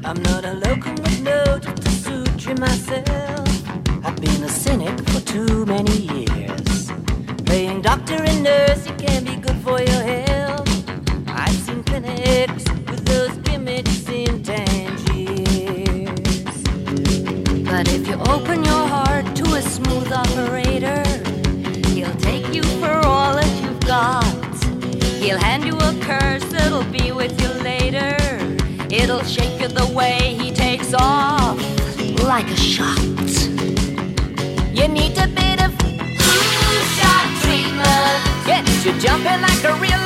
I'm not a locum with no to suture myself. I've been a cynic for too many years. Playing doctor and nurse, it can be good for your health. I've seen clinics with those gimmicks in Tangiers. But if you open your heart to a smooth operator, he'll take you for all that you've got. He'll hand you a curse that'll be with you later. It'll shake you the way he takes off, like a shot. You need a bit of shot treatment. Gets you jumping like a real